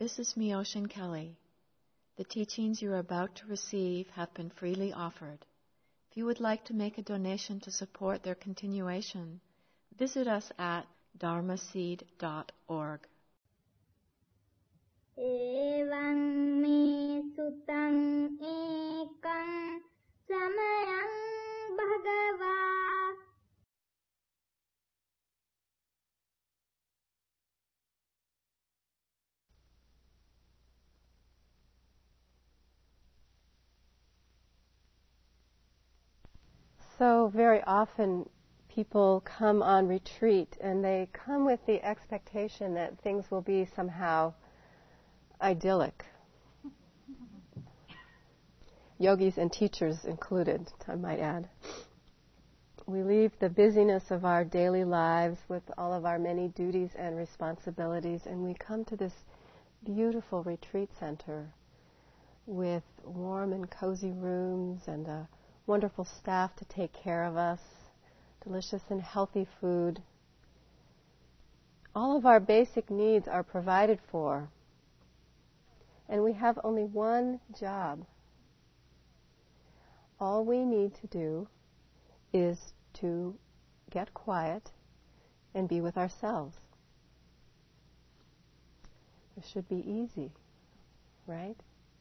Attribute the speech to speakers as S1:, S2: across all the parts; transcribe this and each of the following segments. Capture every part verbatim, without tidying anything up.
S1: This is Myoshin Kelly. The teachings you are about to receive have been freely offered. If you would like to make a donation to support their continuation, visit us at dharma seed dot org.
S2: Evaṃ me sutaṃ ekaṃ samayaṃ bhagavā.
S3: So very often people come on retreat and they come with the expectation that things will be somehow idyllic. Yogis and teachers included, I might add. We leave the busyness of our daily lives with all of our many duties and responsibilities, and we come to this beautiful retreat center with warm and cozy rooms and a wonderful staff to take care of us, delicious and healthy food. All of our basic needs are provided for, and we have only one job. All we need to do is to get quiet and be with ourselves. It should be easy, right?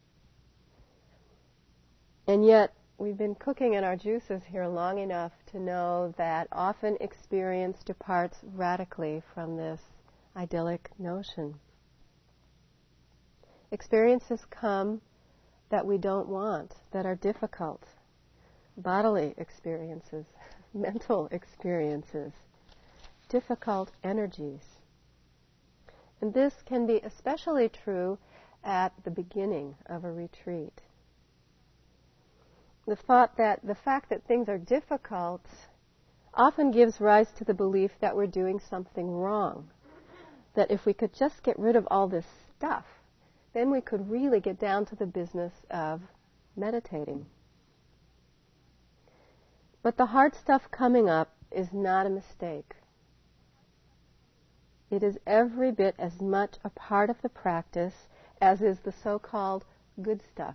S3: And yet, we've been cooking in our juices here long enough to know that often experience departs radically from this idyllic notion. Experiences come that we don't want, that are difficult. Bodily experiences, mental experiences, difficult energies. And this can be especially true at the beginning of a retreat. The thought that the fact that things are difficult often gives rise to the belief that we're doing something wrong. That if we could just get rid of all this stuff, then we could really get down to the business of meditating. But the hard stuff coming up is not a mistake. It is every bit as much a part of the practice as is the so-called good stuff.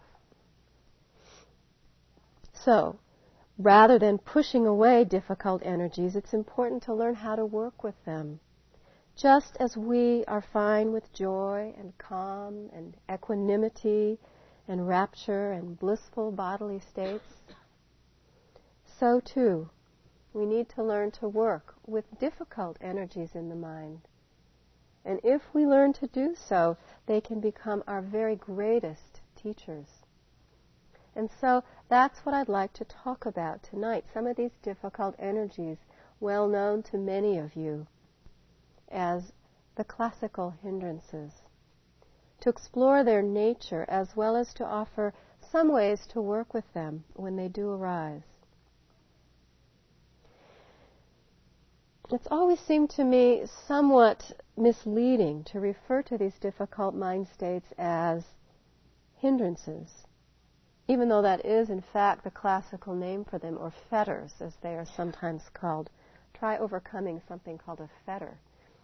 S3: So, rather than pushing away difficult energies, it's important to learn how to work with them. Just as we are fine with joy and calm and equanimity and rapture and blissful bodily states, so too we need to learn to work with difficult energies in the mind. And if we learn to do so, they can become our very greatest teachers. And so that's what I'd like to talk about tonight, some of these difficult energies, well known to many of you as the classical hindrances, to explore their nature as well as to offer some ways to work with them when they do arise. It's always seemed to me somewhat misleading to refer to these difficult mind states as hindrances, even though that is, in fact, the classical name for them, or fetters, as they are sometimes called. Try overcoming something called a fetter.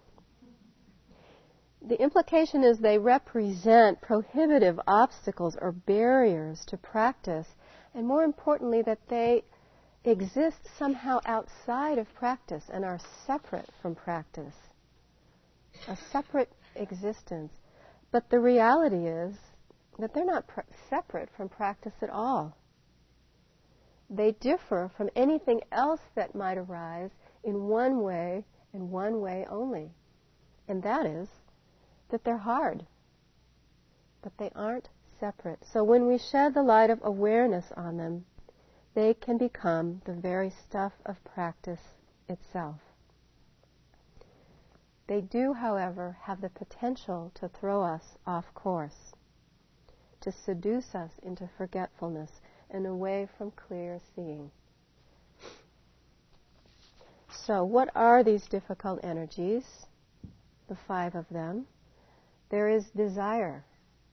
S3: The implication is they represent prohibitive obstacles or barriers to practice, and more importantly, that they exist somehow outside of practice and are separate from practice. A separate existence. But the reality is that they're not pr- separate from practice at all. They differ from anything else that might arise in one way and one way only. And that is that they're hard. But they aren't separate. So when we shed the light of awareness on them, they can become the very stuff of practice itself. They do, however, have the potential to throw us off course, to seduce us into forgetfulness and away from clear seeing. So what are these difficult energies? The five of them. There is desire,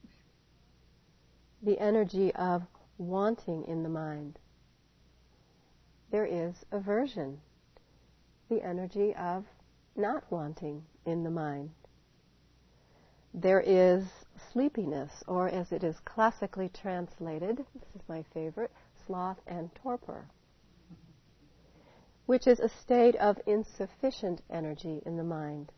S3: the energy of wanting in the mind. There is aversion, the energy of not wanting in the mind. There is sleepiness, or as it is classically translated, this is my favorite, sloth and torpor, which is a state of insufficient energy in the mind.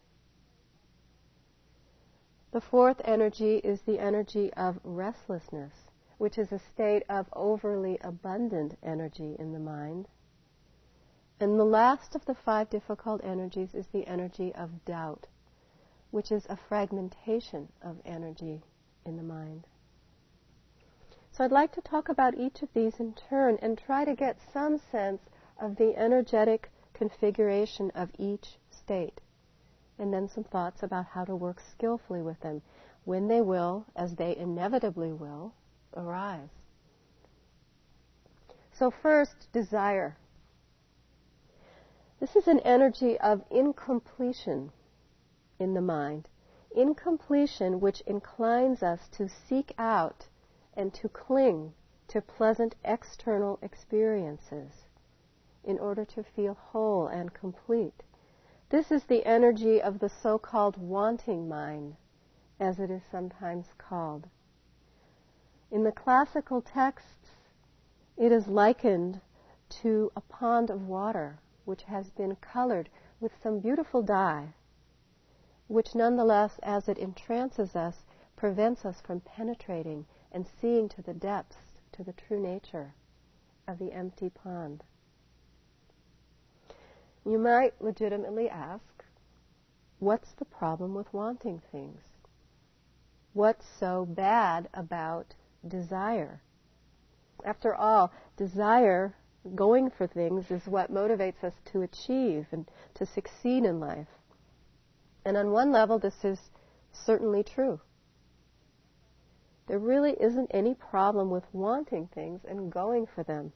S3: The fourth energy is the energy of restlessness, which is a state of overly abundant energy in the mind. And the last of the five difficult energies is the energy of doubt, which is a fragmentation of energy in the mind. So I'd like to talk about each of these in turn and try to get some sense of the energetic configuration of each state, and then some thoughts about how to work skillfully with them when they will, as they inevitably will, arise. So first, desire. This is an energy of incompletion in the mind. Incompletion which inclines us to seek out and to cling to pleasant external experiences in order to feel whole and complete. This is the energy of the so-called wanting mind, as it is sometimes called. In the classical texts, it is likened to a pond of water which has been colored with some beautiful dye, which nonetheless, as it entrances us, prevents us from penetrating and seeing to the depths, to the true nature of the empty pond. You might legitimately ask, what's the problem with wanting things? What's so bad about desire? After all, desire, going for things, is what motivates us to achieve and to succeed in life. And on one level, this is certainly true. There really isn't any problem with wanting things and going for them.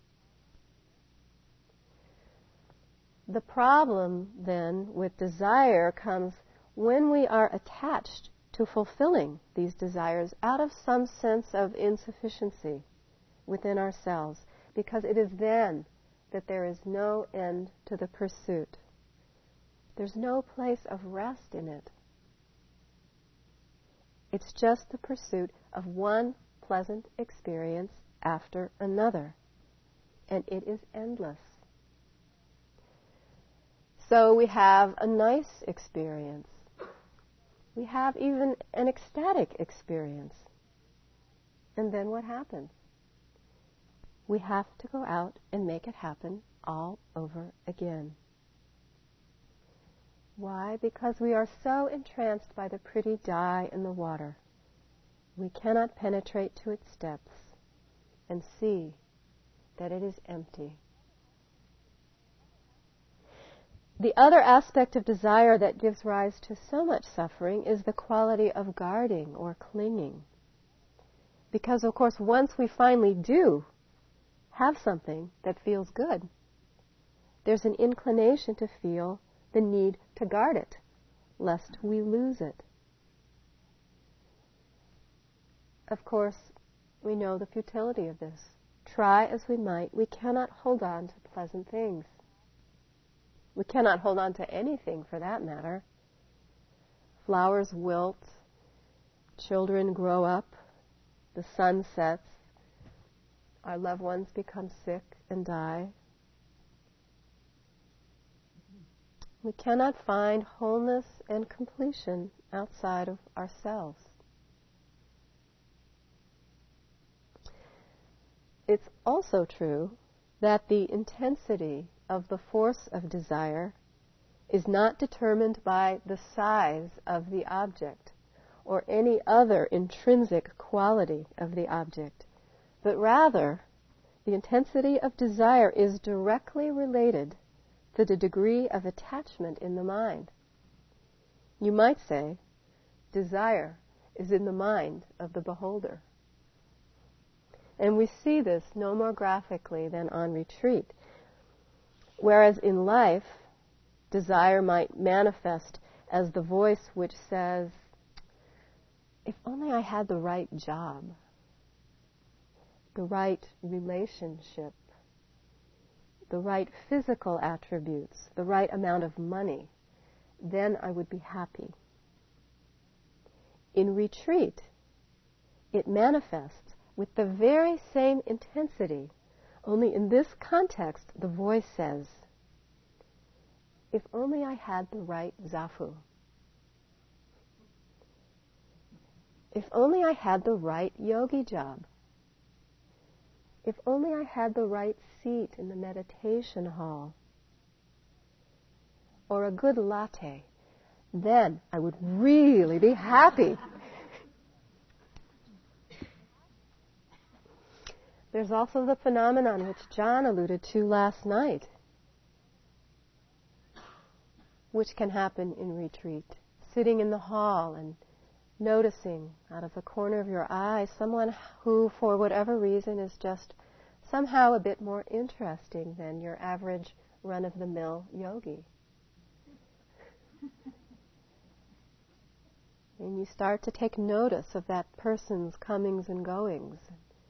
S3: The problem, then, with desire comes when we are attached to fulfilling these desires out of some sense of insufficiency within ourselves, because it is then that there is no end to the pursuit. There's no place of rest in it. It's just the pursuit of one pleasant experience after another, and it is endless. So we have a nice experience. We have even an ecstatic experience. And then what happens? We have to go out and make it happen all over again. Why? Because we are so entranced by the pretty dye in the water, we cannot penetrate to its depths and see that it is empty. The other aspect of desire that gives rise to so much suffering is the quality of guarding or clinging. Because, of course, once we finally do have something that feels good, there's an inclination to feel the need to guard it, lest we lose it. Of course, we know the futility of this. Try as we might, we cannot hold on to pleasant things. We cannot hold on to anything, for that matter. Flowers wilt, children grow up, the sun sets, our loved ones become sick and die. We cannot find wholeness and completion outside of ourselves. It's also true that the intensity of the force of desire is not determined by the size of the object or any other intrinsic quality of the object, but rather the intensity of desire is directly related to the degree of attachment in the mind. You might say, desire is in the mind of the beholder. And we see this no more graphically than on retreat. Whereas in life, desire might manifest as the voice which says, if only I had the right job, the right relationship, the right physical attributes, the right amount of money, then I would be happy. in retreat, it manifests with the very same intensity, only in this context the voice says, if only I had the right zafu. If only I had the right yogi job. If only I had the right seat in the meditation hall. Or a good latte, then I would really be happy. There's also the phenomenon which John alluded to last night, which can happen in retreat. Sitting in the hall and noticing out of the corner of your eye someone who, for whatever reason, is just somehow a bit more interesting than your average run-of-the-mill yogi. And you start to take notice of that person's comings and goings,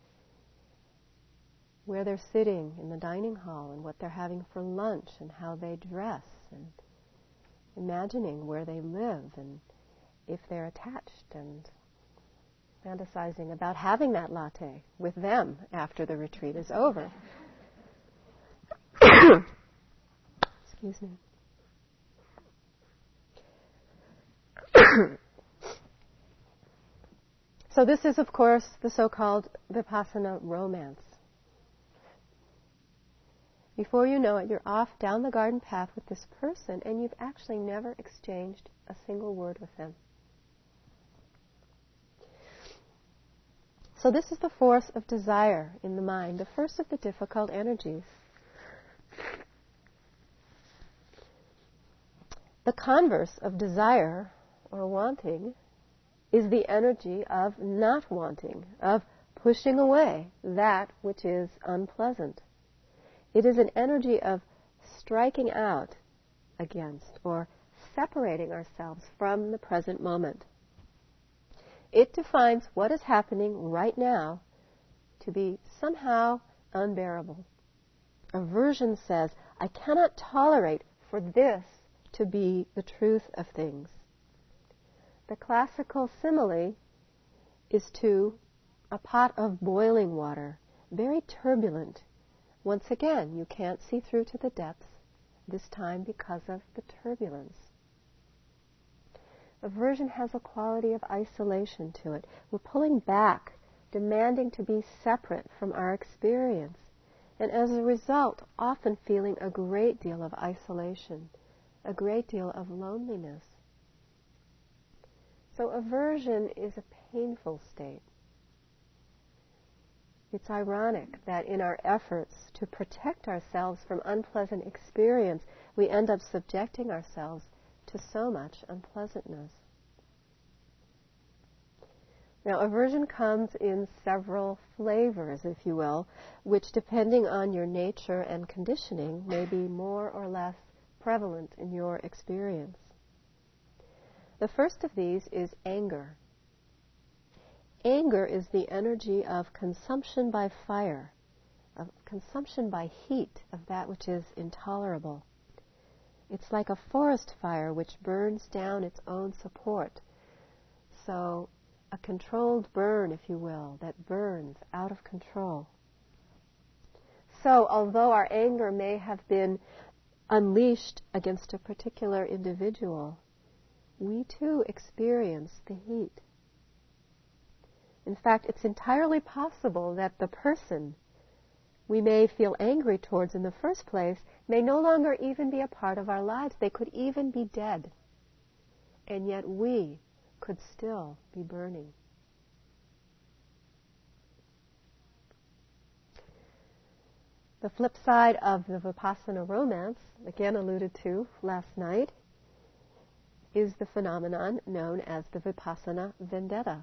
S3: where they're sitting in the dining hall and what they're having for lunch and how they dress, and imagining where they live and if they're attached, and fantasizing about having that latte with them after the retreat is over. Excuse me. So this is, of course, the so-called Vipassana romance. Before you know it, you're off down the garden path with this person, and you've actually never exchanged a single word with them. So this is the force of desire in the mind, the first of the difficult energies. The converse of desire, or wanting, is the energy of not wanting, of pushing away that which is unpleasant. It is an energy of striking out against or separating ourselves from the present moment. It defines what is happening right now to be somehow unbearable. Aversion says, I cannot tolerate for this to be the truth of things. The classical simile is to a pot of boiling water, very turbulent. Once again, you can't see through to the depths, this time because of the turbulence. Aversion has a quality of isolation to it. We're pulling back, demanding to be separate from our experience, and as a result, often feeling a great deal of isolation, a great deal of loneliness. So aversion is a painful state. It's ironic that in our efforts to protect ourselves from unpleasant experience, we end up subjecting ourselves to so much unpleasantness. Now, aversion comes in several flavors, if you will, which, depending on your nature and conditioning, may be more or less prevalent in your experience. The first of these is anger. Anger is the energy of consumption by fire, of consumption by heat of that which is intolerable. It's like a forest fire which burns down its own support. So, a controlled burn, if you will, that burns out of control. So, although our anger may have been unleashed against a particular individual, we too experience the heat. In fact, it's entirely possible that the person we may feel angry towards in the first place may no longer even be a part of our lives. They could even be dead. And yet we could still be burning. The flip side of the Vipassana romance, again alluded to last night, is the phenomenon known as the Vipassana vendetta.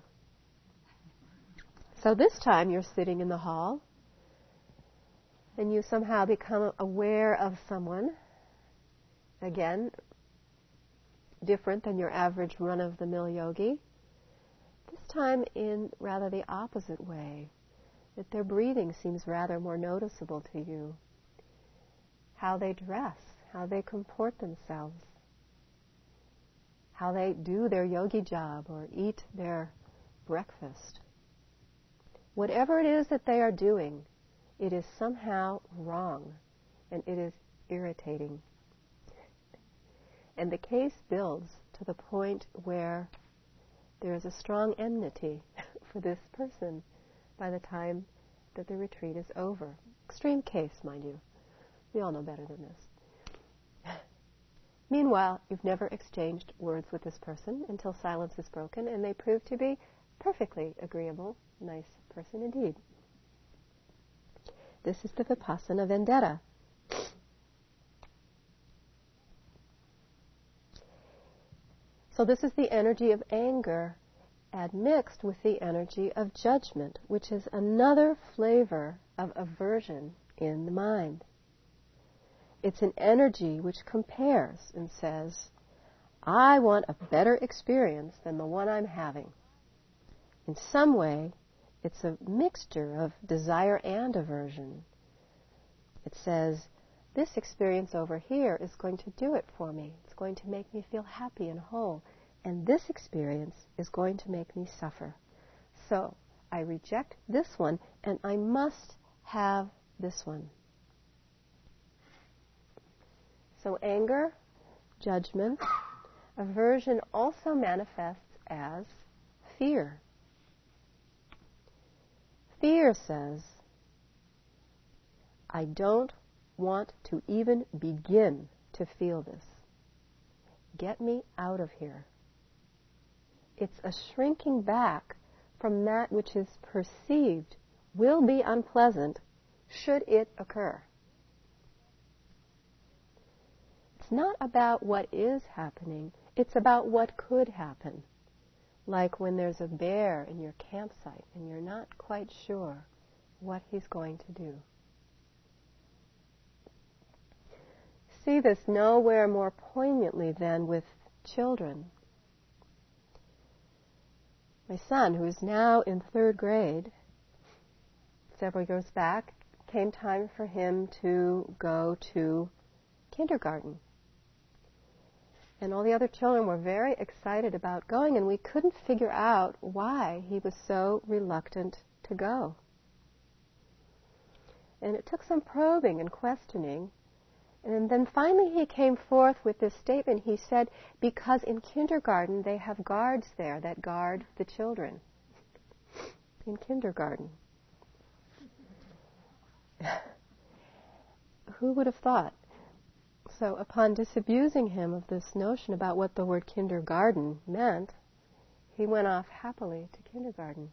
S3: So this time you're sitting in the hall and you somehow become aware of someone, again, different than your average run-of-the-mill yogi, this time in rather the opposite way, that their breathing seems rather more noticeable to you, how they dress, how they comport themselves, how they do their yogi job or eat their breakfast. Whatever it is that they are doing, it is somehow wrong, and it is irritating. And the case builds to the point where there is a strong enmity for this person by the time that the retreat is over. Extreme case, mind you. We all know better than this. Meanwhile, you've never exchanged words with this person until silence is broken, and they prove to be perfectly agreeable, nice person indeed. This is the Vipassana vendetta. So this is the energy of anger admixed with the energy of judgment, which is another flavor of aversion in the mind. It's an energy which compares and says, I want a better experience than the one I'm having. In some way, it's a mixture of desire and aversion. It says, this experience over here is going to do it for me. It's going to make me feel happy and whole. And this experience is going to make me suffer. So I reject this one, and I must have this one. So anger, judgment, aversion also manifests as fear. Fear says, I don't want to even begin to feel this. Get me out of here. It's a shrinking back from that which is perceived will be unpleasant should it occur. It's not about what is happening, it's about what could happen. Like when there's a bear in your campsite and you're not quite sure what he's going to do. See this nowhere more poignantly than with children. My son, who is now in third grade, several years back, came time for him to go to kindergarten. And all the other children were very excited about going, and we couldn't figure out why he was so reluctant to go. And it took some probing and questioning. And then finally he came forth with this statement. He said, because in kindergarten they have guards there that guard the children. In kindergarten. Who would have thought? So upon disabusing him of this notion about what the word kindergarten meant, he went off happily to kindergarten.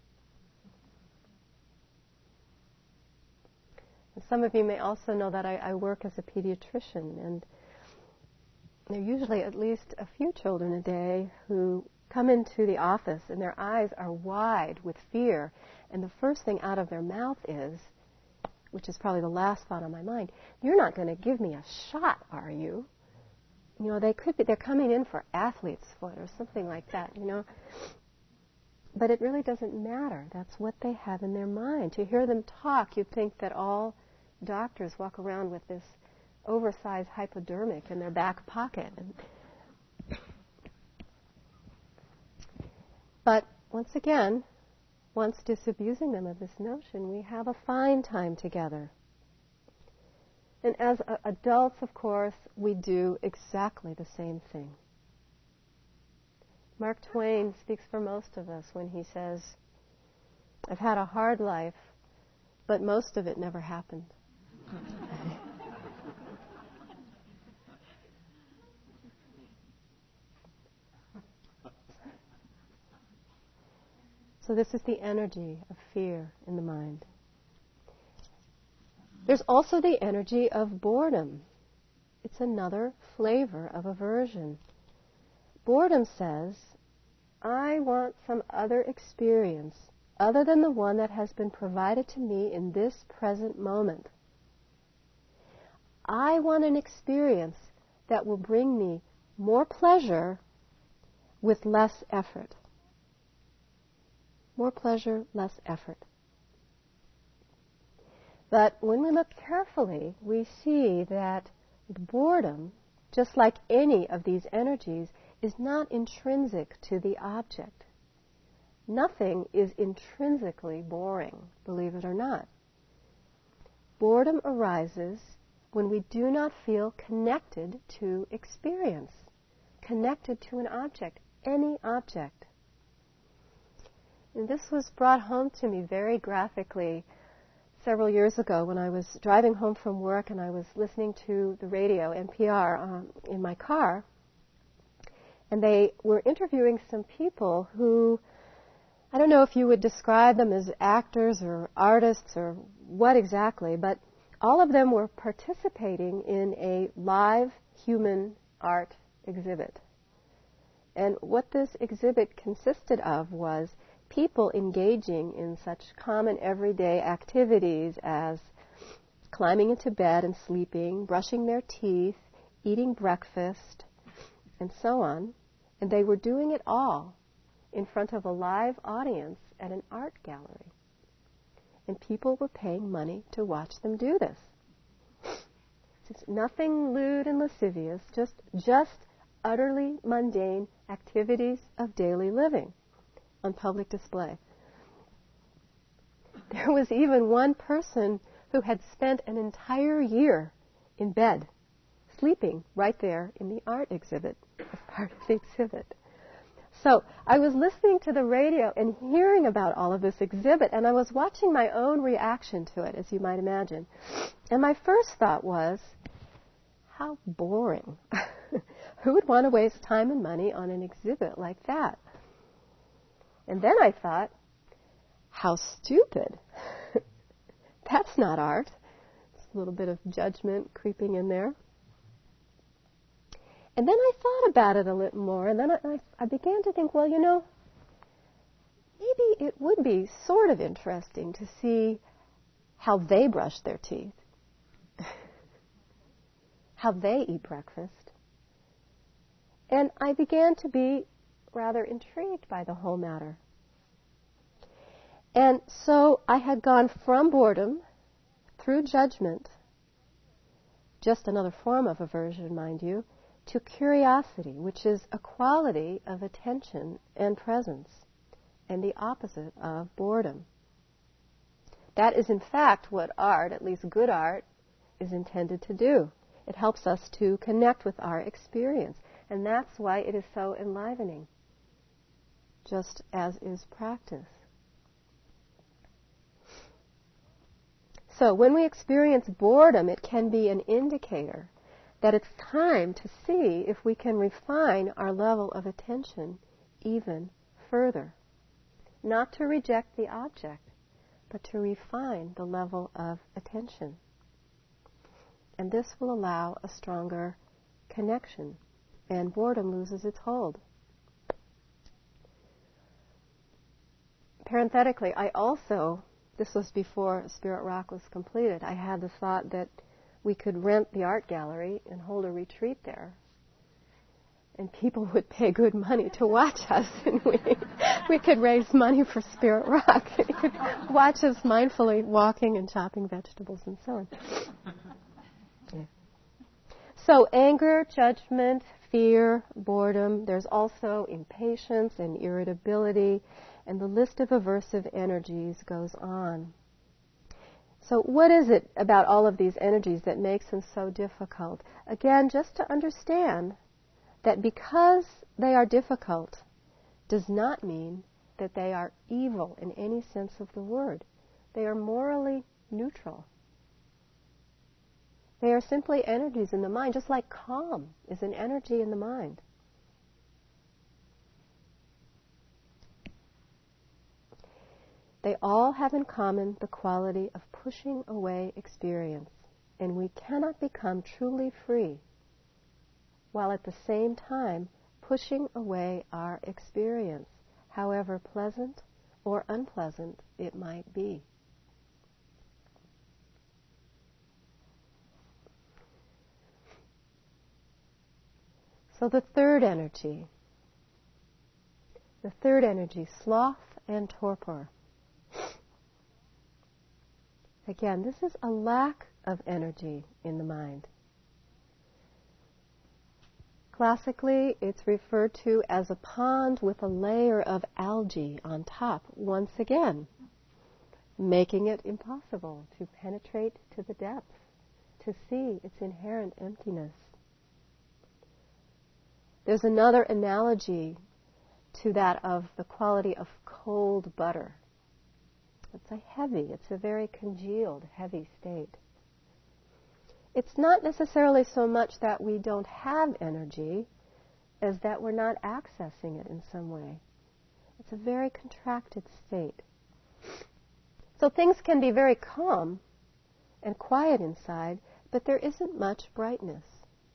S3: And some of you may also know that I, I work as a pediatrician, and there are usually at least a few children a day who come into the office and their eyes are wide with fear, and the first thing out of their mouth is, which is probably the last thought on my mind, you're not going to give me a shot, are you? You know, they could be, they're coming in for athlete's foot or something like that, you know. But it really doesn't matter. That's what they have in their mind. To hear them talk, you'd think that all doctors walk around with this oversized hypodermic in their back pocket. But once again, once disabusing them of this notion, we have a fine time together. And as uh, adults, of course, we do exactly the same thing. Mark Twain speaks for most of us when he says, I've had a hard life, but most of it never happened. So this is the energy of fear in the mind. There's also the energy of boredom. It's another flavor of aversion. Boredom says, I want some other experience other than the one that has been provided to me in this present moment. I want an experience that will bring me more pleasure with less effort. More pleasure, less effort. But when we look carefully, we see that boredom, just like any of these energies, is not intrinsic to the object. Nothing is intrinsically boring, believe it or not. Boredom arises when we do not feel connected to experience, connected to an object, any object. And this was brought home to me very graphically several years ago when I was driving home from work and I was listening to the radio, N P R, um, in my car. And they were interviewing some people who, I don't know if you would describe them as actors or artists or what exactly, but all of them were participating in a live human art exhibit. And what this exhibit consisted of was people engaging in such common everyday activities as climbing into bed and sleeping, brushing their teeth, eating breakfast, and so on. And they were doing it all in front of a live audience at an art gallery. And people were paying money to watch them do this. It's nothing lewd and lascivious, just, just utterly mundane activities of daily living on public display. There was even one person who had spent an entire year in bed, sleeping right there in the art exhibit, as part of the exhibit. So I was listening to the radio and hearing about all of this exhibit, and I was watching my own reaction to it, as you might imagine. And my first thought was, how boring. Who would want to waste time and money on an exhibit like that? And then I thought, how stupid. That's not art. It's a little bit of judgment creeping in there. And then I thought about it a little more, and then I, I began to think, well, you know, maybe it would be sort of interesting to see how they brush their teeth, how they eat breakfast. And I began to be rather intrigued by the whole matter. And so I had gone from boredom through judgment, just another form of aversion, mind you, to curiosity, which is a quality of attention and presence, and the opposite of boredom. That is, in fact, what art, at least good art, is intended to do. It helps us to connect with our experience, and that's why it is so enlivening, just as is practice. So when we experience boredom, it can be an indicator that it's time to see if we can refine our level of attention even further. Not to reject the object, but to refine the level of attention. And this will allow a stronger connection, and boredom loses its hold. Parenthetically, I also, this was before Spirit Rock was completed, I had the thought that we could rent the art gallery and hold a retreat there. And people would pay good money to watch us, and we, we could raise money for Spirit Rock. They could watch us mindfully walking and chopping vegetables and so on. Yeah. So anger, judgment, fear, boredom, there's also impatience and irritability, and the list of aversive energies goes on. So what is it about all of these energies that makes them so difficult? Again, just to understand that because they are difficult does not mean that they are evil in any sense of the word. They are morally neutral. They are simply energies in the mind, just like calm is an energy in the mind. They all have in common the quality of pushing away experience, and we cannot become truly free while at the same time pushing away our experience, however pleasant or unpleasant it might be. So the third energy, the third energy, sloth and torpor. Again, this is a lack of energy in the mind. Classically, it's referred to as a pond with a layer of algae on top, once again, making it impossible to penetrate to the depths, to see its inherent emptiness. There's another analogy to that of the quality of cold butter. It's a heavy, it's a very congealed, heavy state. It's not necessarily so much that we don't have energy as that we're not accessing it in some way. It's a very contracted state. So things can be very calm and quiet inside, but there isn't much brightness.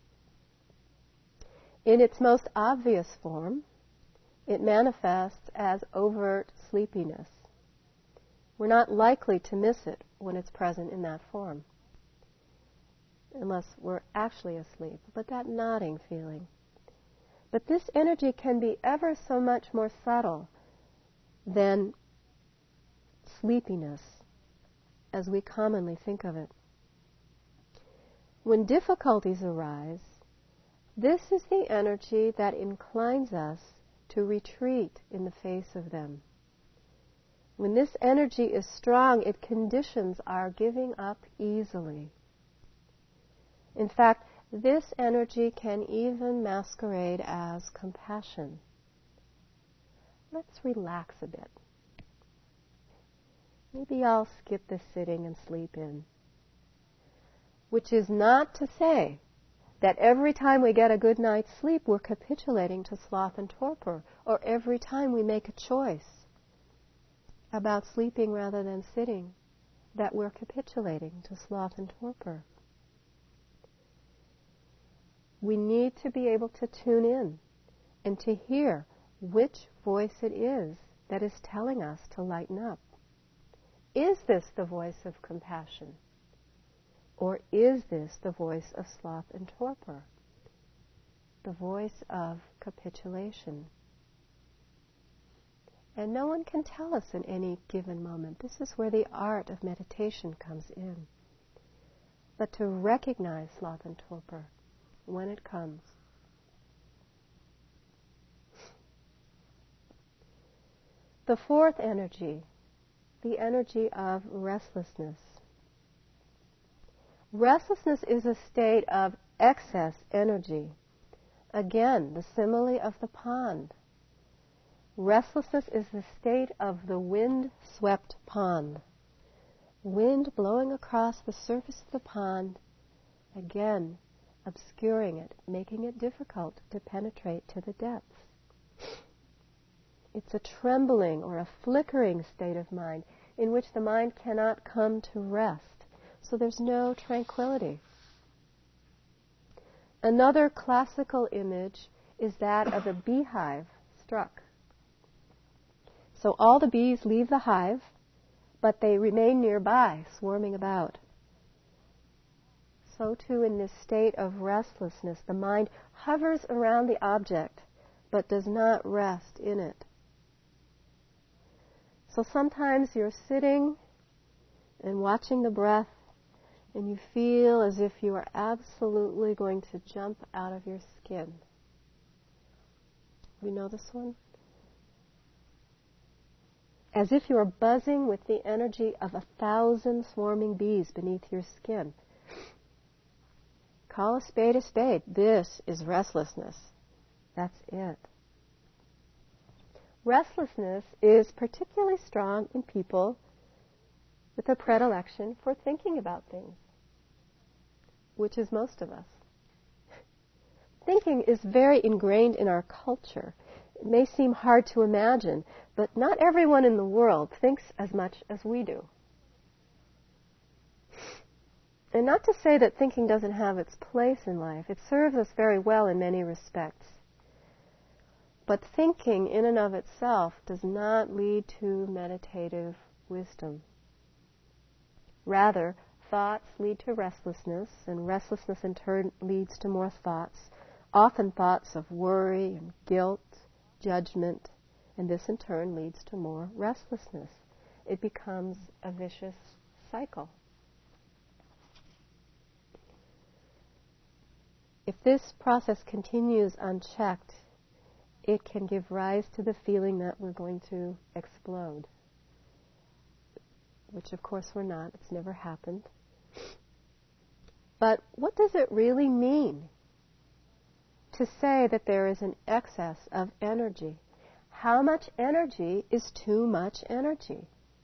S3: In its most obvious form, it manifests as overt sleepiness. We're not likely to miss it when it's present in that form, unless we're actually asleep, but that nodding feeling. But this energy can be ever so much more subtle than sleepiness, as we commonly think of it. When difficulties arise, this is the energy that inclines us to retreat in the face of them. When this energy is strong, it conditions our giving up easily. In fact, this energy can even masquerade as compassion. Let's relax a bit. Maybe I'll skip this sitting and sleep in. Which is not to say that every time we get a good night's sleep, we're capitulating to sloth and torpor, or every time we make a choice about sleeping rather than sitting, that we're capitulating to sloth and torpor. We need to be able to tune in and to hear which voice it is that is telling us to lighten up. Is this the voice of compassion? Or is this the voice of sloth and torpor? The voice of capitulation? And no one can tell us in any given moment. This is where the art of meditation comes in. But to recognize sloth and torpor when it comes. The fourth energy, the energy of restlessness. Restlessness is a state of excess energy. Again, the simile of the pond. Restlessness is the state of the wind-swept pond. Wind blowing across the surface of the pond, again, obscuring it, making it difficult to penetrate to the depths. It's a trembling or a flickering state of mind in which the mind cannot come to rest. So there's no tranquility. Another classical image is that of a beehive struck. So all the bees leave the hive, but they remain nearby, swarming about. So too in this state of restlessness, the mind hovers around the object, but does not rest in it. So sometimes you're sitting and watching the breath, and you feel as if you are absolutely going to jump out of your skin. You know this one? As if you are buzzing with the energy of a thousand swarming bees beneath your skin. Call a spade a spade. This is restlessness. That's it. Restlessness is particularly strong in people with a predilection for thinking about things, which is most of us. Thinking is very ingrained in our culture. It may seem hard to imagine, but not everyone in the world thinks as much as we do. And not to say that thinking doesn't have its place in life. It serves us very well in many respects. But thinking in and of itself does not lead to meditative wisdom. Rather, thoughts lead to restlessness, and restlessness in turn leads to more thoughts, often thoughts of worry and guilt, judgment, and this in turn leads to more restlessness. It becomes a vicious cycle. if this process continues unchecked, it can give rise to the feeling that we're going to explode, which of course we're not. It's never happened. But what does it really mean to say that there is an excess of energy? How much energy is too much energy?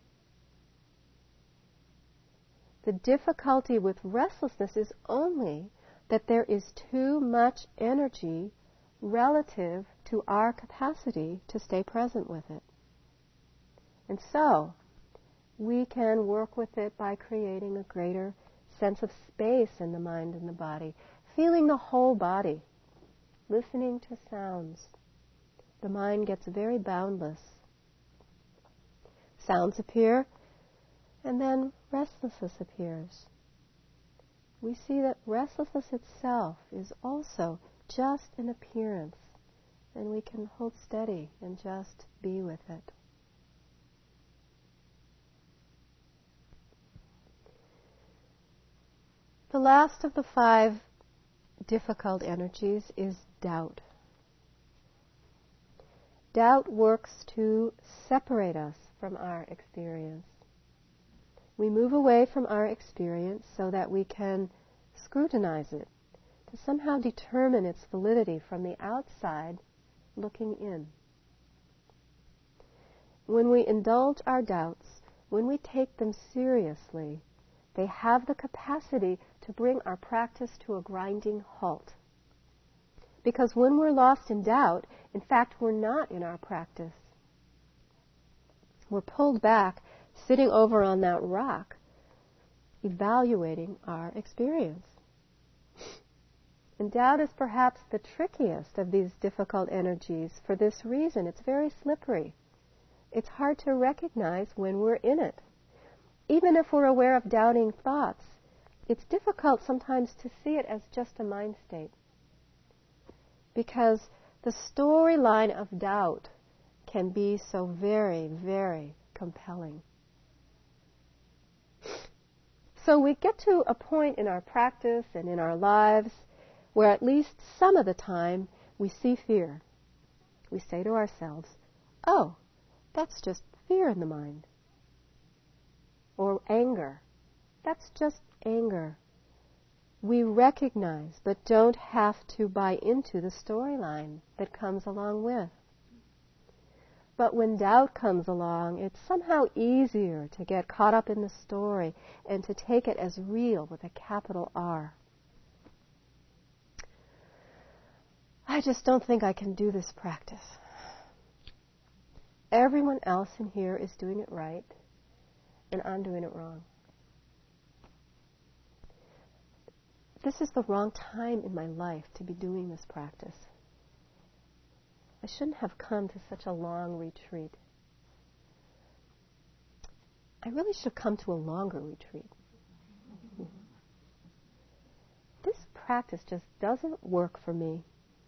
S3: The difficulty with restlessness is only that there is too much energy relative to our capacity to stay present with it. And so, we can work with it by creating a greater sense of space in the mind and the body, feeling the whole body, listening to sounds. The mind gets very boundless. Sounds appear, and then restlessness appears. We see that restlessness itself is also just an appearance, and we can hold steady and just be with it. The last of the five difficult energies is doubt. Doubt works to separate us from our experience. We move away from our experience so that we can scrutinize it, to somehow determine its validity from the outside looking in. When we indulge our doubts, when we take them seriously, they have the capacity to bring our practice to a grinding halt. Because when we're lost in doubt, in fact, we're not in our practice. We're pulled back, sitting over on that rock, evaluating our experience. And doubt is perhaps the trickiest of these difficult energies for this reason. It's very slippery. It's hard to recognize when we're in it. Even if we're aware of doubting thoughts, it's difficult sometimes to see it as just a mind state. Because the storyline of doubt can be so very, very compelling. So we get to a point in our practice and in our lives where at least some of the time we see fear. We say to ourselves, oh, that's just fear in the mind. Or anger. That's just anger. We recognize, but don't have to buy into the storyline that comes along with. But when doubt comes along, it's somehow easier to get caught up in the story and to take it as real with a capital R. I just don't think I can do this practice. Everyone else in here is doing it right, and I'm doing it wrong. This is the wrong time in my life to be doing this practice. I shouldn't have come to such a long retreat. I really should have come to a longer retreat. This practice just doesn't work for me.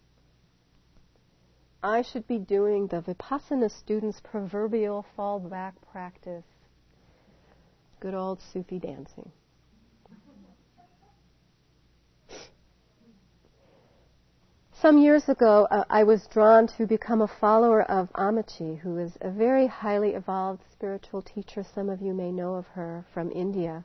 S3: I should be doing the Vipassana student's proverbial fallback practice. Good old Sufi dancing. Some years ago, uh, I was drawn to become a follower of Ammachi, who is a very highly evolved spiritual teacher. Some of you may know of her from India.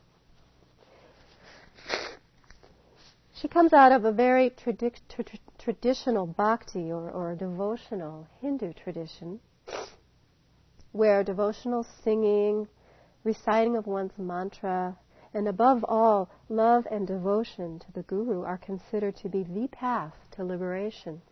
S3: She comes out of a very tradi- tra- traditional bhakti or, or devotional Hindu tradition, where devotional singing, reciting of one's mantra, and above all, love and devotion to the Guru are considered to be the path to liberation.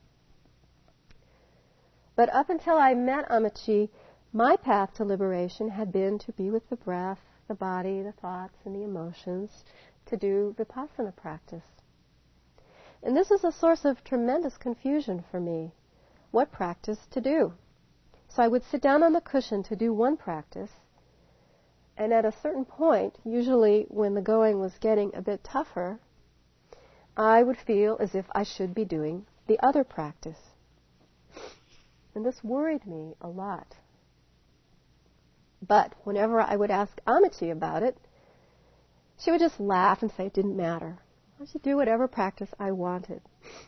S3: But up until I met Ammachi, my path to liberation had been to be with the breath, the body, the thoughts, and the emotions, to do Vipassana practice. And this is a source of tremendous confusion for me. What practice to do? So I would sit down on the cushion to do one practice, and at a certain point, usually when the going was getting a bit tougher, I would feel as if I should be doing the other practice. And this worried me a lot. But whenever I would ask Ammachi about it, she would just laugh and say it didn't matter. I should do whatever practice I wanted.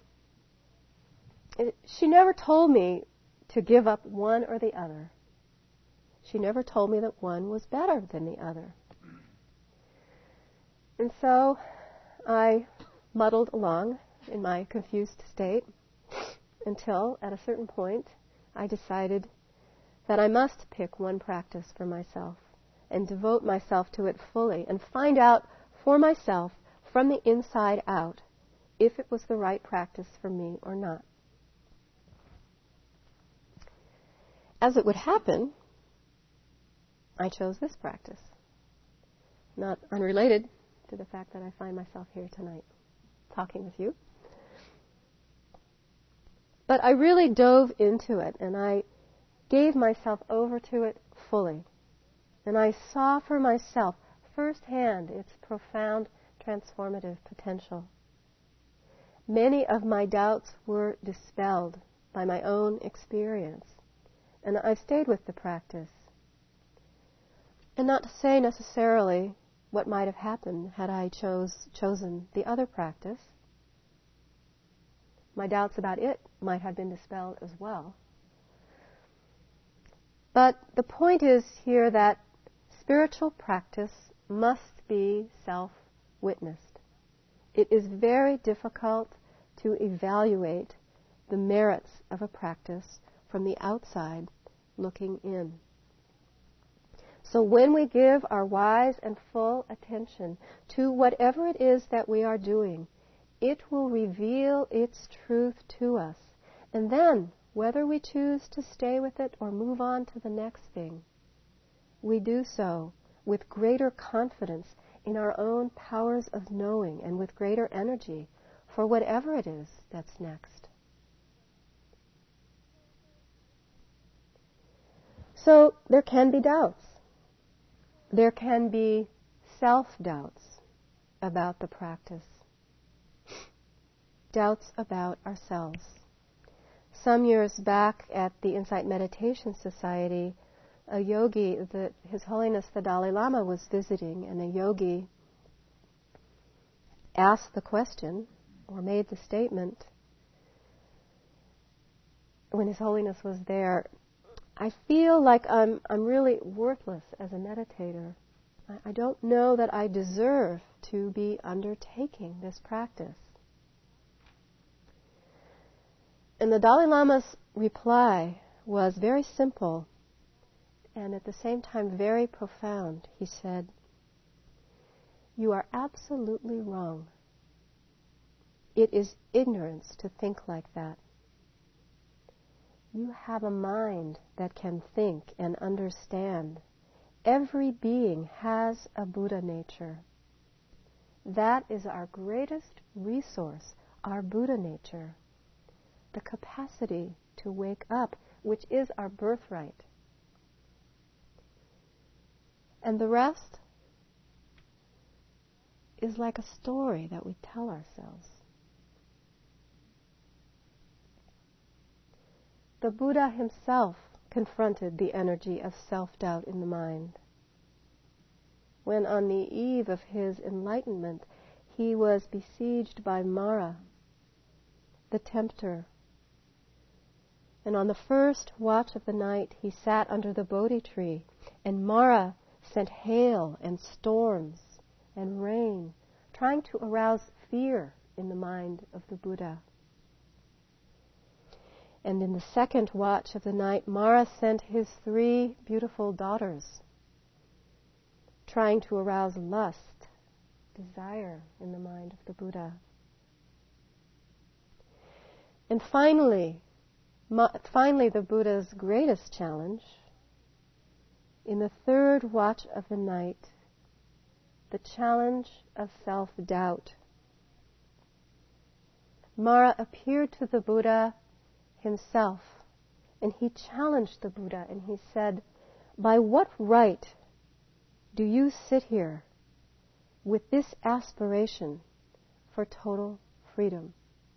S3: It, she never told me to give up one or the other. She never told me that one was better than the other. And so I muddled along in my confused state until, at a certain point, I decided that I must pick one practice for myself and devote myself to it fully and find out for myself from the inside out if it was the right practice for me or not. As it would happen, I chose this practice, not unrelated to the fact that I find myself here tonight talking with you. But I really dove into it, and I gave myself over to it fully. And I saw for myself firsthand its profound transformative potential. Many of my doubts were dispelled by my own experience, and I've stayed with the practice. And not to say necessarily what might have happened had I chose, chosen the other practice. My doubts about it might have been dispelled as well. But the point is here that spiritual practice must be self-witnessed. It is very difficult to evaluate the merits of a practice from the outside looking in. So when we give our wise and full attention to whatever it is that we are doing, it will reveal its truth to us. And then, whether we choose to stay with it or move on to the next thing, we do so with greater confidence in our own powers of knowing and with greater energy for whatever it is that's next. So there can be doubts. There can be self-doubts about the practice. Doubts about ourselves. Some years back at the Insight Meditation Society, a yogi that His Holiness the Dalai Lama was visiting, and a yogi asked the question, or made the statement, when His Holiness was there, I feel like I'm I'm really worthless as a meditator. I, I don't know that I deserve to be undertaking this practice. And the Dalai Lama's reply was very simple and at the same time very profound. He said, "You are absolutely wrong. It is ignorance to think like that. You have a mind that can think and understand. Every being has a Buddha nature. That is our greatest resource, our Buddha nature, the capacity to wake up, which is our birthright. And the rest is like a story that we tell ourselves." The Buddha himself confronted the energy of self-doubt in the mind. When on the eve of his enlightenment, he was besieged by Mara, the tempter. And on the first watch of the night, he sat under the Bodhi tree, and Mara sent hail and storms and rain, trying to arouse fear in the mind of the Buddha. And in the second watch of the night, Mara sent his three beautiful daughters, trying to arouse lust, desire in the mind of the Buddha. And finally, ma- finally the Buddha's greatest challenge, in the third watch of the night, the challenge of self-doubt. Mara appeared to the Buddha himself, and he challenged the Buddha, and he said, "By what right do you sit here with this aspiration for total freedom?"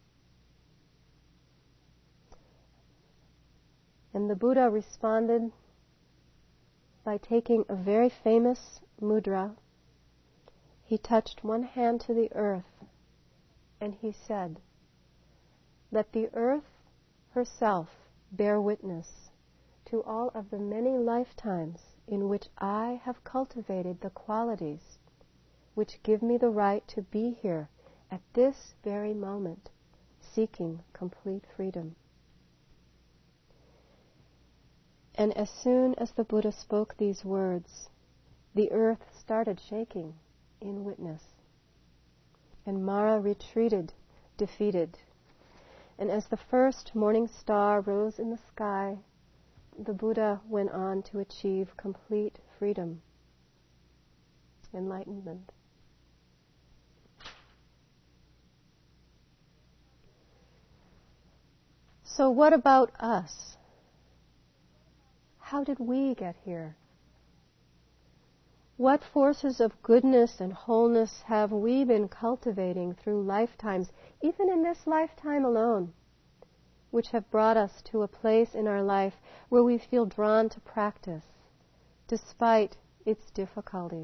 S3: And the Buddha responded by taking a very famous mudra. He touched one hand to the earth and he said, "Let the earth herself bear witness to all of the many lifetimes in which I have cultivated the qualities which give me the right to be here at this very moment, seeking complete freedom." And as soon as the Buddha spoke these words, the earth started shaking in witness. And Mara retreated, defeated. And as the first morning star rose in the sky, the Buddha went on to achieve complete freedom, enlightenment. So what about us? How did we get here? What forces of goodness and wholeness have we been cultivating through lifetimes, even in this lifetime alone, which have brought us to a place in our life where we feel drawn to practice, despite its difficulties?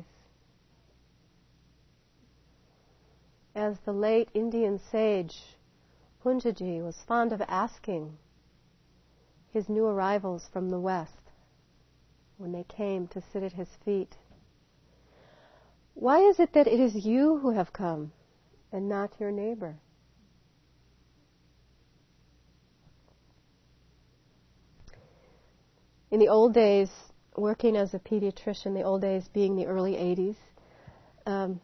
S3: As the late Indian sage Punjaji was fond of asking his new arrivals from the West when they came to sit at his feet, "Why is it that it is you who have come and not your neighbor?" In the old days, working as a pediatrician, the old days being the early eighties, um,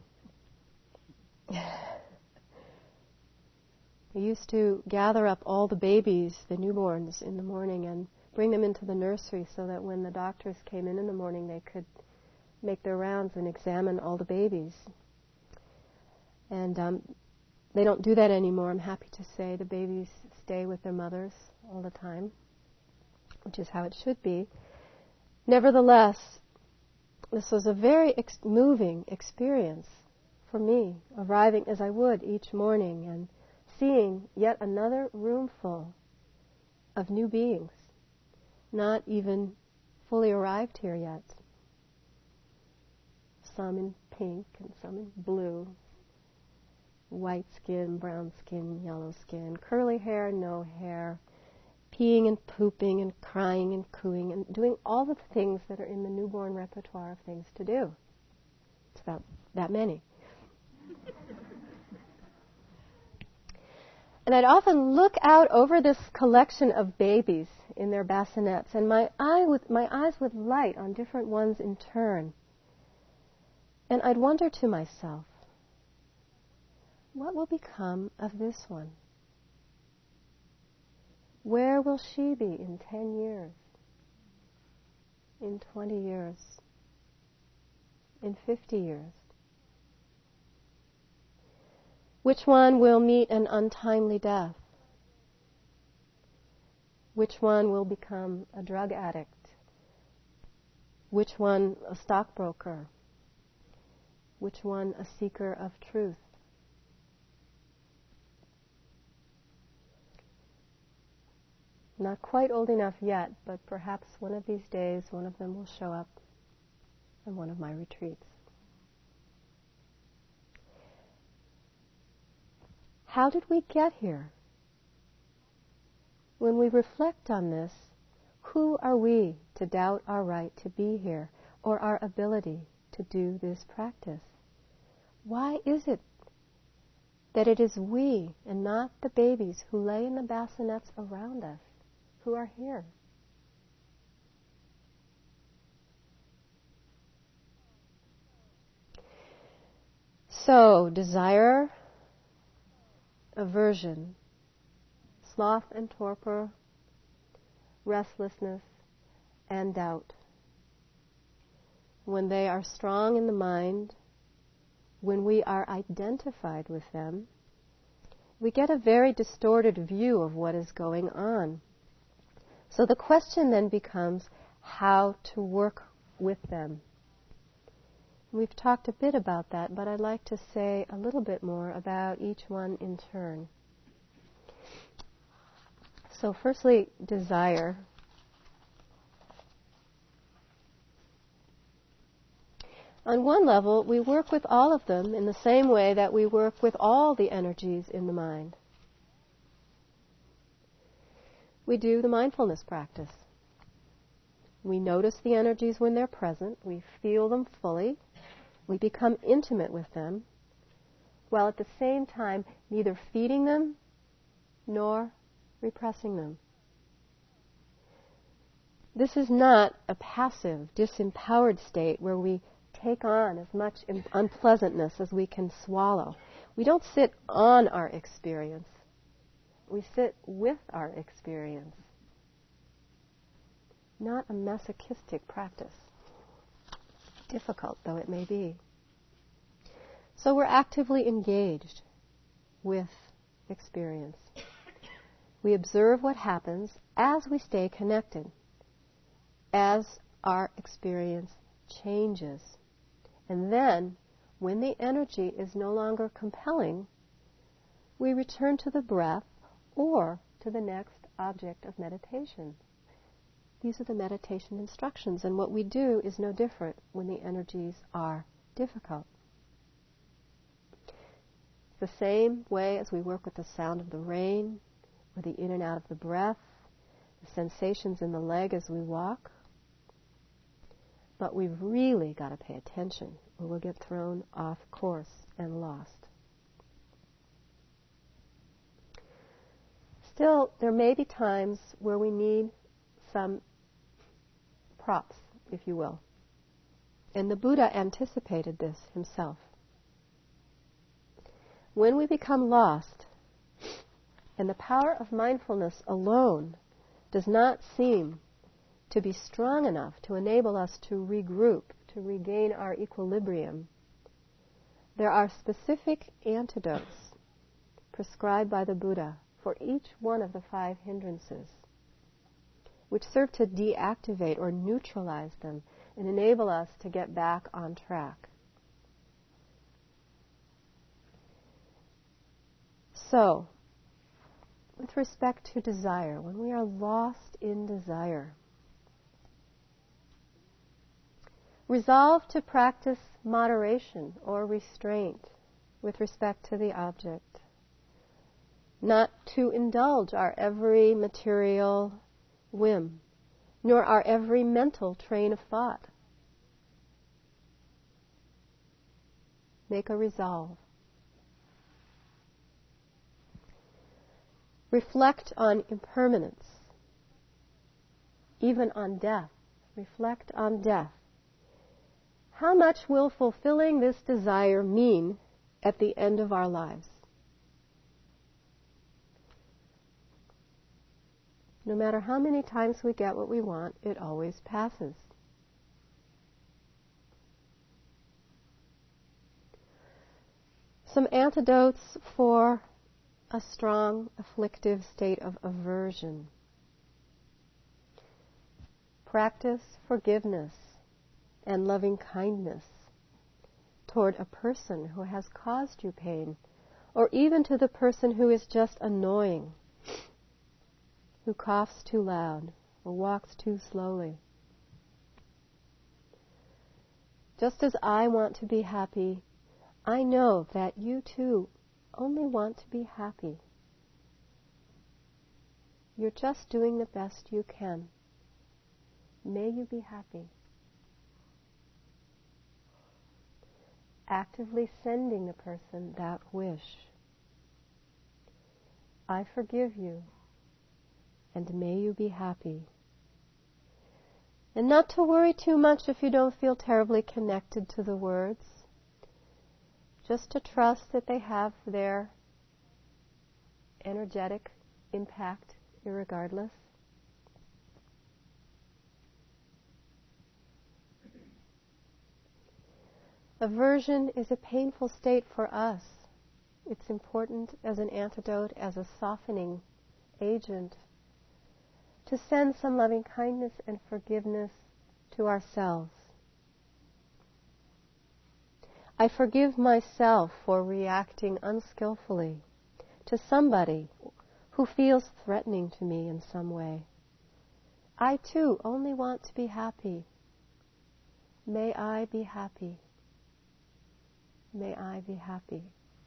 S3: I used to gather up all the babies, the newborns, in the morning and bring them into the nursery so that when the doctors came in in the morning, they could make their rounds and examine all the babies. And um, they don't do that anymore, I'm happy to say. The babies stay with their mothers all the time, which is how it should be. Nevertheless, this was a very ex- moving experience for me, arriving as I would each morning and seeing yet another room full of new beings, not even fully arrived here yet. Some in pink and some in blue, white skin, brown skin, yellow skin, curly hair, no hair, peeing and pooping and crying and cooing and doing all the things that are in the newborn repertoire of things to do. It's about that many. And I'd often look out over this collection of babies in their bassinets, and my eye would, my eyes would light on different ones in turn. And I'd wonder to myself, what will become of this one? Where will she be in ten years? In twenty years? In fifty years? Which one will meet an untimely death? Which one will become a drug addict? Which one a stockbroker? Which one a seeker of truth? Not quite old enough yet, but perhaps one of these days one of them will show up in one of my retreats. How did we get here? When we reflect on this, who are we to doubt our right to be here or our ability to do this practice? Why is it that it is we and not the babies who lay in the bassinets around us who are here? So, desire, aversion, sloth and torpor, restlessness, and doubt. When they are strong in the mind, when we are identified with them, we get a very distorted view of what is going on. So the question then becomes how to work with them. We've talked a bit about that, but I'd like to say a little bit more about each one in turn. So firstly, desire. On one level, we work with all of them in the same way that we work with all the energies in the mind. We do the mindfulness practice. We notice the energies when they're present. We feel them fully. We become intimate with them, while at the same time neither feeding them nor repressing them. This is not a passive, disempowered state where we take on as much unpleasantness as we can swallow. We don't sit on our experience. We sit with our experience. Not a masochistic practice, difficult though it may be. So we're actively engaged with experience. We observe what happens as we stay connected, as our experience changes. And then, when the energy is no longer compelling, we return to the breath or to the next object of meditation. These are the meditation instructions, and what we do is no different when the energies are difficult. It's the same way as we work with the sound of the rain, or the in and out of the breath, the sensations in the leg as we walk. But we've really got to pay attention, or we'll get thrown off course and lost. Still, there may be times where we need some props, if you will. And the Buddha anticipated this himself. When we become lost, and the power of mindfulness alone does not seem to be strong enough to enable us to regroup, to regain our equilibrium, there are specific antidotes prescribed by the Buddha for each one of the five hindrances, which serve to deactivate or neutralize them and enable us to get back on track. So, with respect to desire, when we are lost in desire, resolve to practice moderation or restraint with respect to the object, not to indulge our every material whim, nor our every mental train of thought. Make a resolve. Reflect on impermanence, even on death. Reflect on death. How much will fulfilling this desire mean at the end of our lives? No matter how many times we get what we want, it always passes. Some antidotes for a strong, afflictive state of aversion. Practice forgiveness and loving kindness toward a person who has caused you pain, or even to the person who is just annoying, who coughs too loud or walks too slowly. Just as I want to be happy, I know that you too only want to be happy. You're just doing the best you can. May you be happy. Actively sending the person that wish. I forgive you, and may you be happy. And not to worry too much if you don't feel terribly connected to the words. Just to trust that they have their energetic impact irregardless. Aversion is a painful state for us. It's important as an antidote, as a softening agent, to send some loving kindness and forgiveness to ourselves. I forgive myself for reacting unskillfully to somebody who feels threatening to me in some way. I too only want to be happy. May I be happy. May I be happy.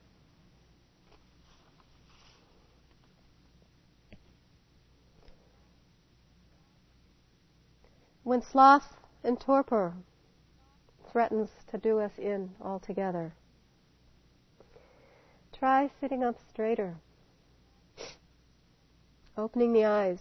S3: When sloth and torpor threatens to do us in altogether, try sitting up straighter, opening the eyes,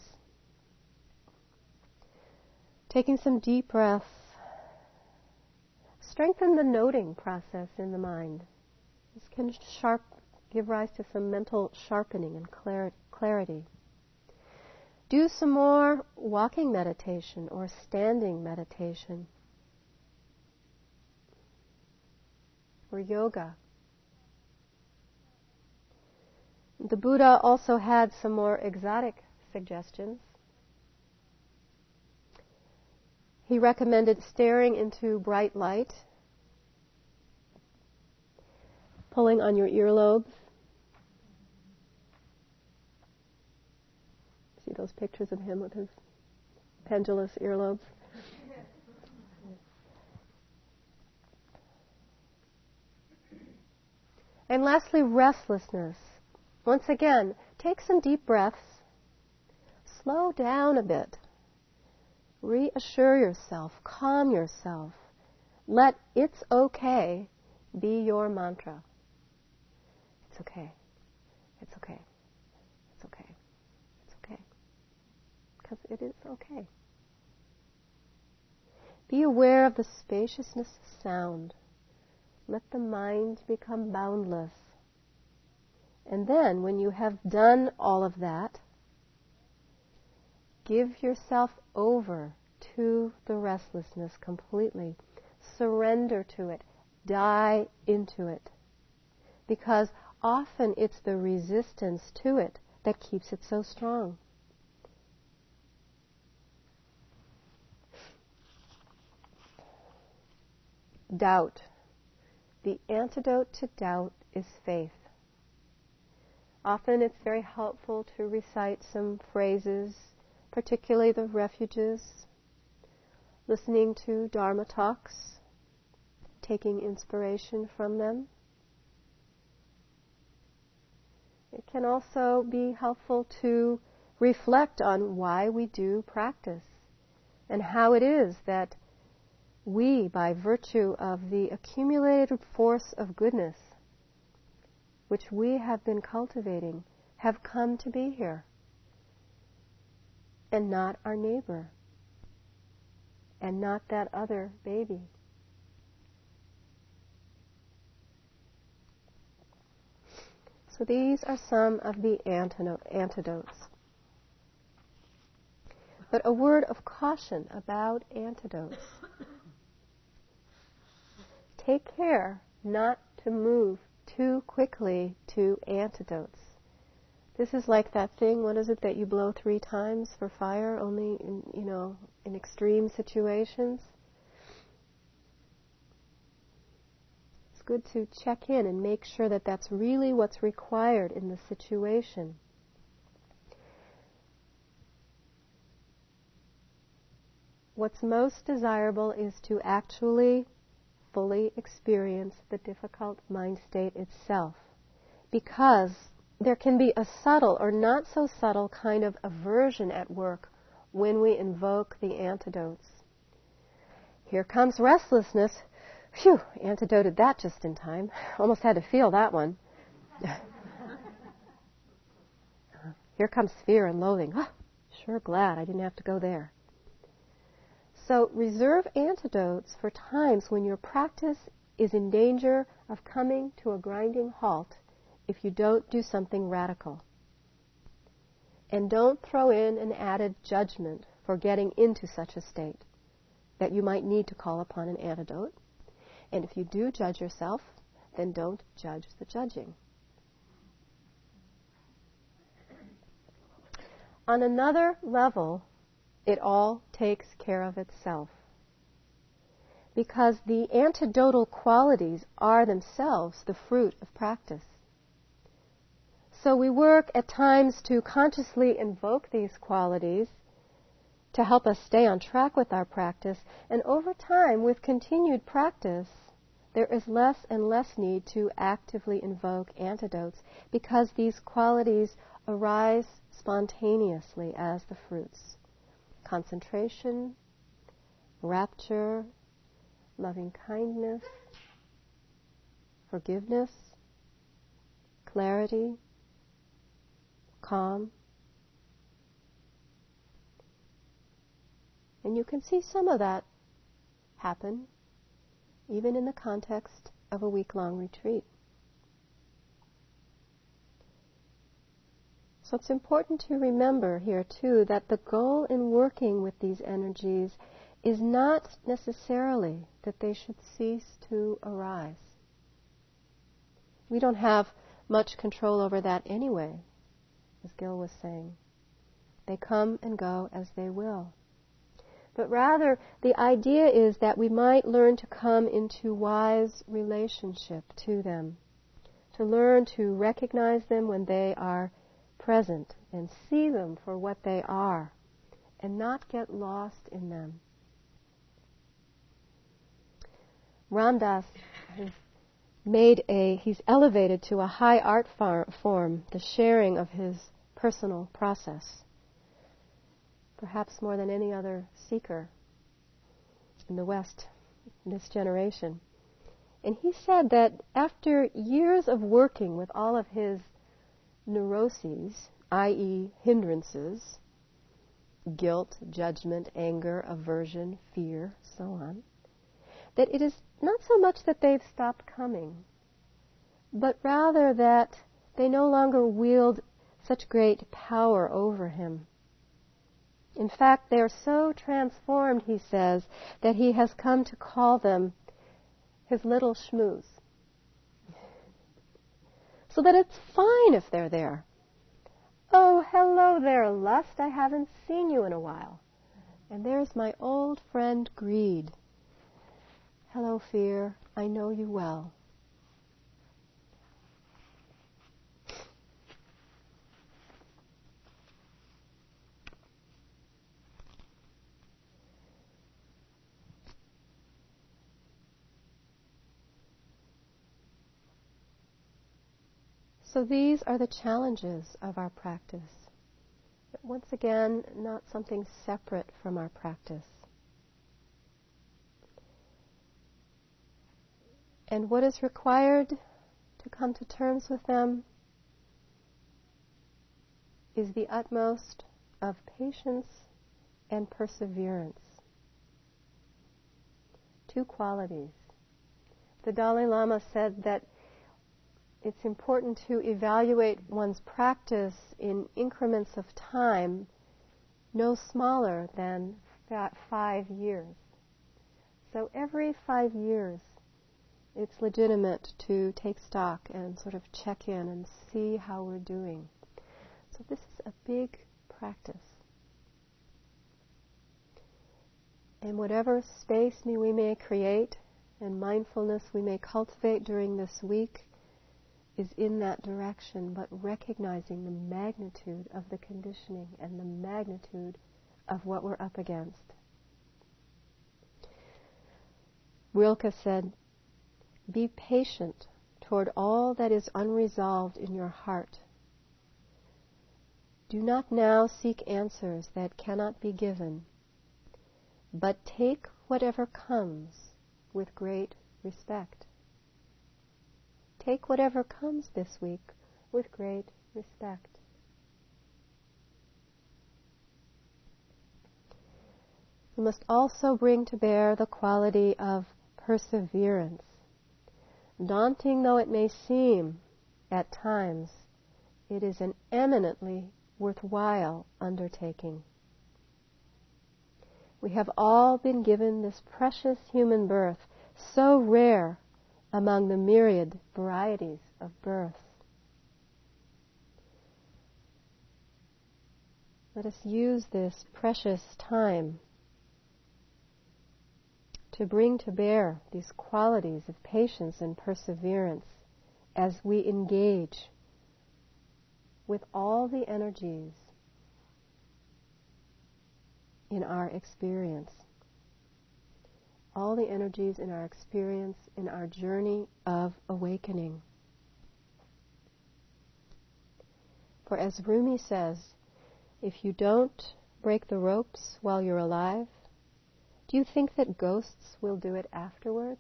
S3: taking some deep breaths. Strengthen the noting process in the mind. This can sharp, give rise to some mental sharpening and clar- clarity. Do some more walking meditation or standing meditation or yoga. The Buddha also had some more exotic suggestions. He recommended staring into bright light, pulling on your earlobes. See those pictures of him with his pendulous earlobes? And lastly, restlessness. Once again, take some deep breaths. Slow down a bit. Reassure yourself, calm yourself. Let "it's okay" be your mantra. It's okay. It's okay. It's okay. It's okay. Because it is okay. Be aware of the spaciousness of sound. Let the mind become boundless. And then, when you have done all of that, give yourself over to the restlessness completely. Surrender to it. Die into it. Because often it's the resistance to it that keeps it so strong. Doubt. The antidote to doubt is faith. Often it's very helpful to recite some phrases, particularly the refuges, listening to Dharma talks, taking inspiration from them. It can also be helpful to reflect on why we do practice and how it is that we, by virtue of the accumulated force of goodness which we have been cultivating, have come to be here, and not our neighbor, and not that other baby. So these are some of the antidotes. But a word of caution about antidotes. Take care not to move too quickly to antidotes. This is like that thing, what is it, that you blow three times for fire, only in, you know, in extreme situations? It's good to check in and make sure that that's really what's required in the situation. What's most desirable is to actually fully experience the difficult mind state itself, because there can be a subtle or not so subtle kind of aversion at work when we invoke the antidotes. Here comes restlessness. Phew, antidoted that just in time. Almost had to feel that one. Here comes fear and loathing. Oh, sure glad I didn't have to go there. So reserve antidotes for times when your practice is in danger of coming to a grinding halt if you don't do something radical. And don't throw in an added judgment for getting into such a state that you might need to call upon an antidote. And if you do judge yourself, then don't judge the judging. On another level, it all takes care of itself, because the antidotal qualities are themselves the fruit of practice. So we work at times to consciously invoke these qualities to help us stay on track with our practice, and over time, with continued practice, there is less and less need to actively invoke antidotes because these qualities arise spontaneously as the fruits. Concentration, rapture, loving kindness, forgiveness, clarity, calm. And you can see some of that happen even in the context of a week-long retreat. So it's important to remember here, too, that the goal in working with these energies is not necessarily that they should cease to arise. We don't have much control over that anyway, as Gil was saying. They come and go as they will. But rather, the idea is that we might learn to come into wise relationship to them, to learn to recognize them when they are present and see them for what they are, and not get lost in them. Ram Dass has made a, he's elevated to a high art far, form, the sharing of his personal process, perhaps more than any other seeker in the West in this generation. And he said that after years of working with all of his neuroses, that is hindrances, guilt, judgment, anger, aversion, fear, so on, that it is not so much that they've stopped coming, but rather that they no longer wield such great power over him. In fact, they are so transformed, he says, that he has come to call them his little shmoos. So that it's fine if they're there. Oh, hello there, lust. I haven't seen you in a while. And there's my old friend, greed. Hello, fear. I know you well. So these are the challenges of our practice. But once again, not something separate from our practice. And what is required to come to terms with them is the utmost of patience and perseverance. Two qualities. The Dalai Lama said that it's important to evaluate one's practice in increments of time no smaller than five years. So every five years, it's legitimate to take stock and sort of check in and see how we're doing. So this is a big practice. And whatever space we may create and mindfulness we may cultivate during this week is in that direction, but recognizing the magnitude of the conditioning and the magnitude of what we're up against. Rilke said, "Be patient toward all that is unresolved in your heart. Do not now seek answers that cannot be given, but take whatever comes with great respect." Take whatever comes this week with great respect. We must also bring to bear the quality of perseverance. Daunting though it may seem at times, it is an eminently worthwhile undertaking. We have all been given this precious human birth, so rare among the myriad varieties of births. Let us use this precious time to bring to bear these qualities of patience and perseverance as we engage with all the energies in our experience. all the energies in our experience, in our journey of awakening. For as Rumi says, if you don't break the ropes while you're alive, do you think that ghosts will do it afterwards?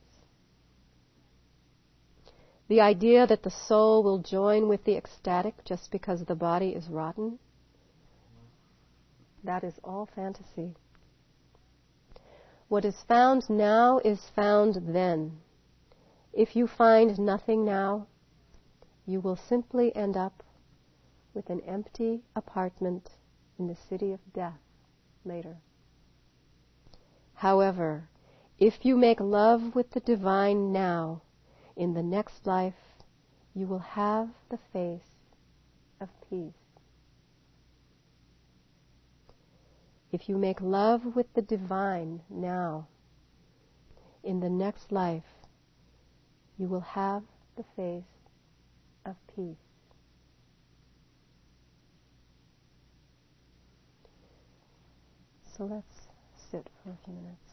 S3: The idea that the soul will join with the ecstatic just because the body is rotten, that is all fantasy. What is found now is found then. If you find nothing now, you will simply end up with an empty apartment in the city of death later. However, if you make love with the divine now, in the next life, you will have the face of peace. If you make love with the divine now, in the next life, you will have the face of peace. So let's sit for a few minutes.